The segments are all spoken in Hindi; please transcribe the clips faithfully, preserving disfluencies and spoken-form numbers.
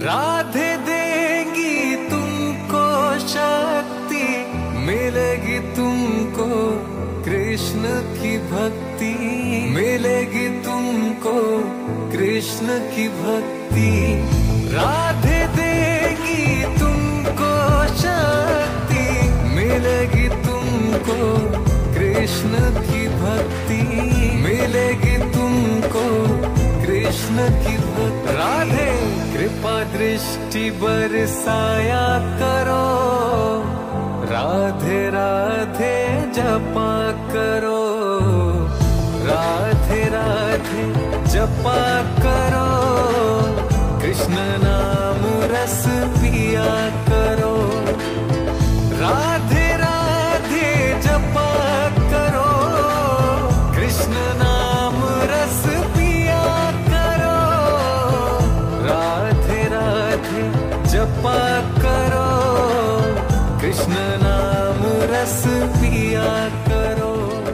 राधे देंगी तुमको शक्ति, मिलेगी तुमको कृष्ण की भक्ति, मिलेगी तुमको कृष्ण की भक्ति। राधे देंगी तुमको शक्ति, मिलेगी तुमको कृष्ण की भक्ति, मिलेगी तुमको कृष्ण की भक्ति। राधे कृपा दृष्टि बरसाया करो, राधे राधे जपा करो, राधे राधे जपा करो, कृष्ण नाम रस पिया करो। राधे राधे जपा करो, कृष्ण नाम रस पिया करो, राधे राधे जपा करो, कृष्ण नाम रस पिया करो।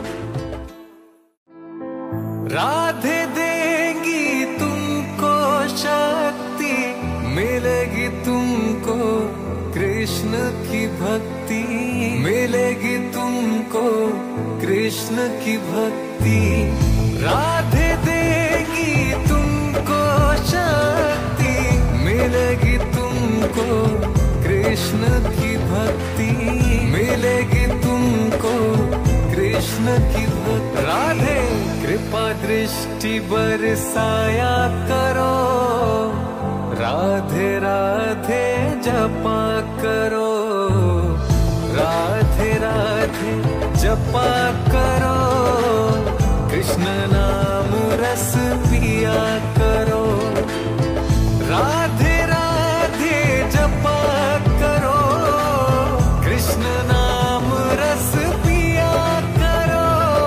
राधे देंगी तुमको शक्ति, मिलेगी तुमको कृष्ण की भक्ति, मिलेगी तुमको कृष्ण की भक्ति। राधे देंगी तुमको शक्ति, मिलेगी तुमको कृष्ण की भक्ति, मिलेगी तुमको कृष्ण की भक्ति। राधे कृपा दृष्टि बरसाया करो, राधे राधे जपा करो, राधे राधे जपा करो, कृष्ण नाम रस पिया करो। राधे राधे जपा करो, कृष्ण नाम रस पिया करो,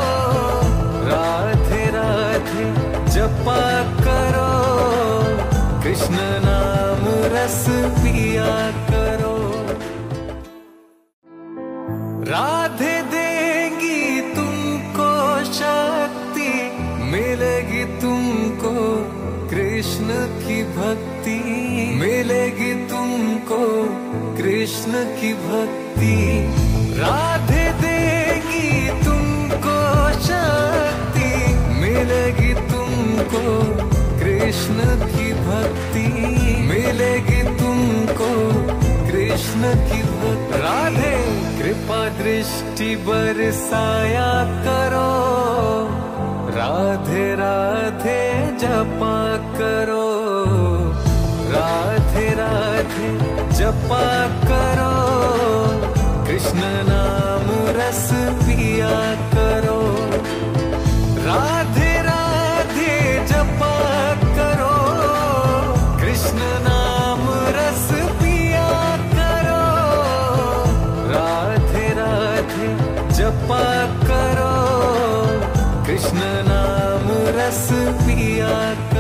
राधे राधे जपा करो, कृष्ण नाम रस पिया करो। राधे देंगी तुमको शक्ति, मिलेगी तुमको कृष्ण की भक्ति, मिलेगी तुमको कृष्ण की भक्ति। राधे देंगी तुमको शक्ति, मिलेगी तुमको कृष्ण की भक्ति, मिलेगी तुमको कृष्ण की भक्ति। राधे कृपा दृष्टि बरसाया करो, राधे राधे जपा करो, राधे राधे जपा करो, कृष्ण नाम रस पिया करो। राधे राधे जपा करो, कृष्ण नाम रस पिया करो, राधे राधे जपा करो, कृष्ण नाम रस पिया